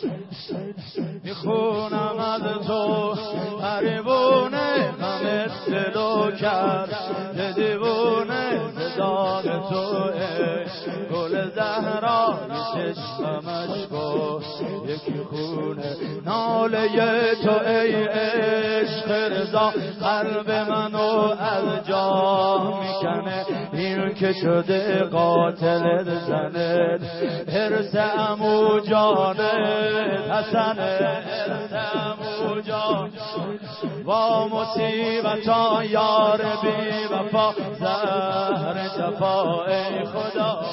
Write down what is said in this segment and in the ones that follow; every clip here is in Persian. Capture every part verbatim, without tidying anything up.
میخونم از تو پریونه غمت دلو کرد دیوونه زدان تو گل زهرا چشمش گفت یکی خونه ناله تو ای عشق رضا قلب منو از جا میکنه این که شده قاتل زنت حرس عمو جانت حسنه حرس عمو جان با مصیبت یار بی وفا زهر جفا ای خدا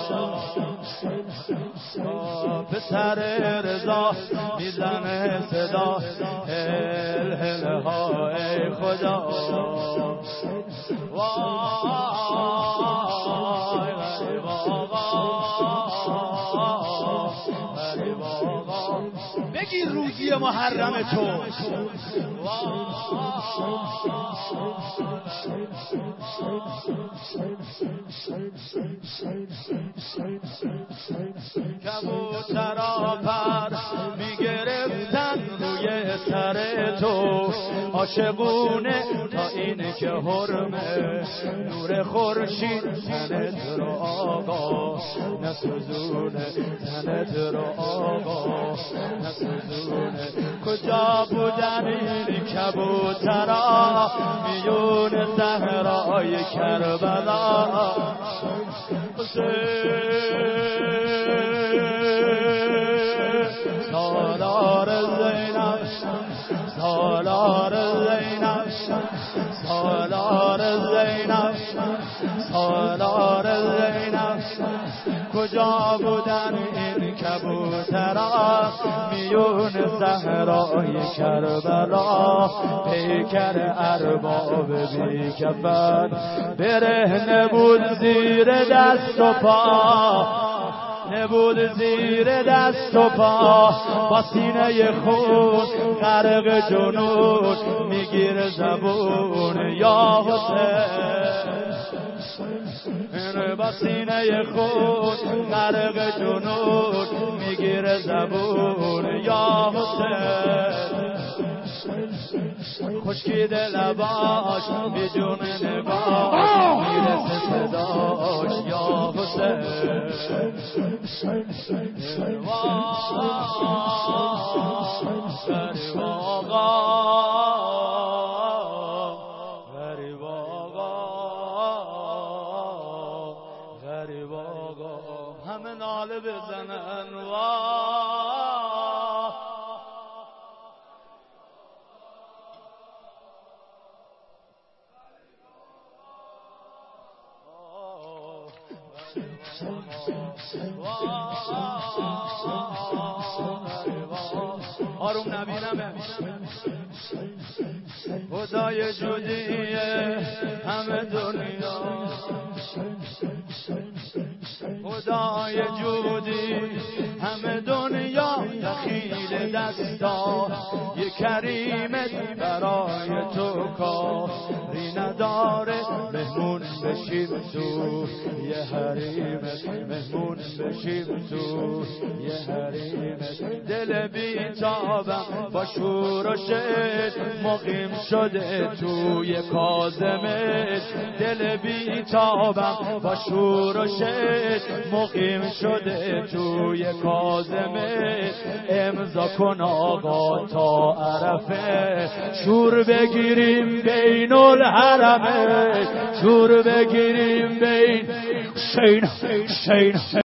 پسر رضا میزنه صدا هل هل ها ای خدا وای غریب آقا غریب آقا بگی روزی محرم تو کبوترا پر میگرفتن روی سر تو عاشقونه تا اینه که حرمه نور خورشید تنت رو آقا نسوزونه تنت رو آقا نسوزونه کجا بودن این کبوترا میون صحرای کربلا سالار زینب سالار زینب سالار زینب سالار زینب کجا بودن این کبوترا میون صحرای کربلا پیکر ارباب بی کفن برهنه بود زیر دست و پا نبود زیر دست و پا با سینه خون غرق جنون میگیر زبون یا حسین با سینه خون غرق جنون میگیر زبون یا حسین خشکید لباش بدون نگاش میرسه صداش یا حسین غریب آقا غریب آقا غریب آقا همه ناله بزنن آروم نبینمه خدای جودیه همه دنیا خدای جودی همه دنیا دخیل دستا یه کریمت برای تو کاری نداره مهمون بشیم تو یه حریمت مهمون بشیم تو یه حریمت دل بیتابم با شور و شد مقیم شده توی کاظمت دل بیتابم با شور و شد مقیم شده توی کاظمت امضا کن آقا تا عرفه شور بگیریم بین الحرمه شور بگیریم بین شین شین